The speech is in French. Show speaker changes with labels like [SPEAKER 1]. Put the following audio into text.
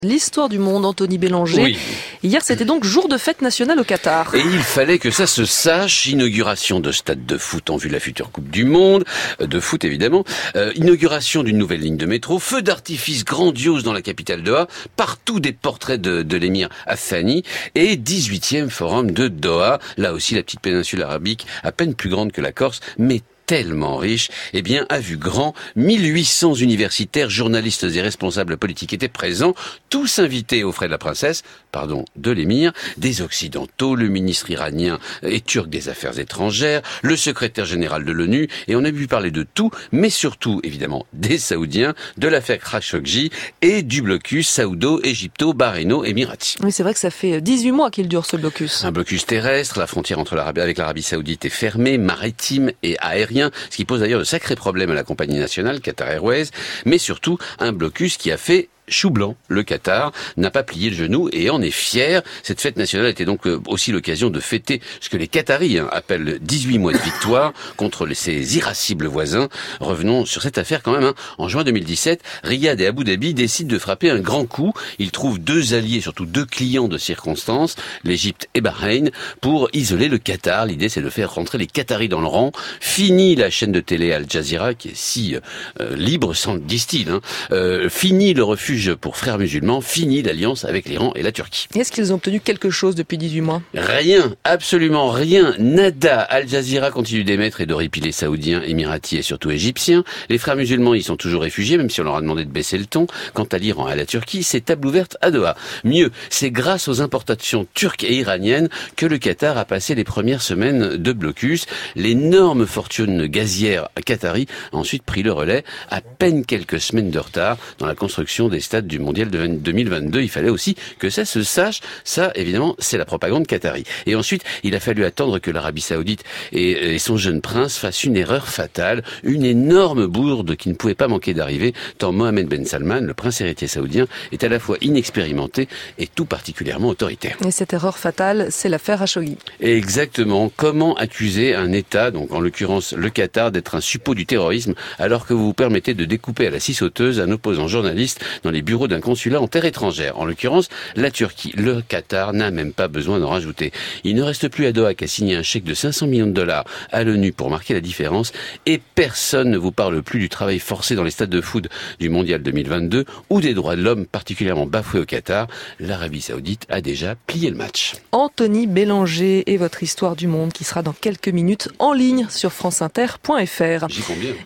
[SPEAKER 1] L'histoire du monde, Anthony Bélanger.
[SPEAKER 2] Oui.
[SPEAKER 1] Hier, c'était donc jour de fête nationale au Qatar.
[SPEAKER 2] Et il fallait que ça se sache. Inauguration de stade de foot en vue de la future Coupe du Monde, de foot évidemment. Inauguration d'une nouvelle ligne de métro. Feu d'artifice grandiose dans la capitale Doha. Partout des portraits de l'émir Athani. Et 18e forum de Doha. Là aussi, la petite péninsule arabique, à peine plus grande que la Corse, mais tellement riche, eh bien, a vu grand. 1800 universitaires, journalistes et responsables politiques étaient présents, tous invités aux frais de la princesse, de l'émir, des Occidentaux, le ministre iranien et turc des Affaires étrangères, le secrétaire général de l'ONU, et on a vu parler de tout, mais surtout, évidemment, des Saoudiens, de l'affaire Khashoggi et du blocus saoudo-égypto-bahreïno-émirati.
[SPEAKER 1] Oui, c'est vrai que ça fait 18 mois qu'il dure ce blocus.
[SPEAKER 2] Un blocus terrestre, la frontière avec l'Arabie Saoudite est fermée, maritime et aérien, ce qui pose d'ailleurs de sacrés problèmes à la compagnie nationale Qatar Airways, mais surtout un blocus qui a fait chou blanc. Le Qatar n'a pas plié le genou et en est fier. Cette fête nationale était donc aussi l'occasion de fêter ce que les Qataris appellent 18 mois de victoire contre ces irascibles voisins. Revenons sur cette affaire quand même. En juin 2017, Riyad et Abu Dhabi décident de frapper un grand coup. Ils trouvent deux alliés, surtout deux clients de circonstance, l'Égypte et Bahreïn, pour isoler le Qatar. L'idée, c'est de faire rentrer les Qataris dans le rang. Fini la chaîne de télé Al Jazeera, qui est si libre, disent-ils. Fini le refuge pour frères musulmans, fini l'alliance avec l'Iran et la Turquie.
[SPEAKER 1] Est-ce qu'ils ont obtenu quelque chose depuis 18 mois ?
[SPEAKER 2] Rien, absolument rien, nada. Al Jazeera continue d'émettre et d'horripiler saoudiens, émiratis et surtout égyptiens. Les frères musulmans y sont toujours réfugiés, même si on leur a demandé de baisser le ton. Quant à l'Iran et à la Turquie, c'est table ouverte à Doha. Mieux, c'est grâce aux importations turques et iraniennes que le Qatar a passé les premières semaines de blocus. L'énorme fortune gazière qatari a ensuite pris le relais, à peine quelques semaines de retard dans la construction des stade du mondial de 2022. Il fallait aussi que ça se sache. Ça, évidemment, c'est la propagande qatari. Et ensuite, il a fallu attendre que l'Arabie Saoudite et son jeune prince fassent une erreur fatale, une énorme bourde qui ne pouvait pas manquer d'arriver, tant Mohammed Ben Salman, le prince héritier saoudien, est à la fois inexpérimenté et tout particulièrement autoritaire.
[SPEAKER 1] Et cette erreur fatale, c'est l'affaire Khashoggi.
[SPEAKER 2] Exactement. Comment accuser un État, donc en l'occurrence le Qatar, d'être un suppôt du terrorisme, alors que vous vous permettez de découper à la scie sauteuse un opposant journaliste dans les bureaux d'un consulat en terre étrangère, en l'occurrence la Turquie. Le Qatar n'a même pas besoin d'en rajouter. Il ne reste plus à Doha qu'à signer un chèque de 500 millions de dollars à l'ONU pour marquer la différence, et personne ne vous parle plus du travail forcé dans les stades de foot du mondial 2022 ou des droits de l'homme particulièrement bafoués au Qatar. L'Arabie Saoudite a déjà plié le match.
[SPEAKER 1] Anthony Bélanger et votre histoire du monde qui sera dans quelques minutes en ligne sur franceinter.fr.
[SPEAKER 2] J'y compte bien.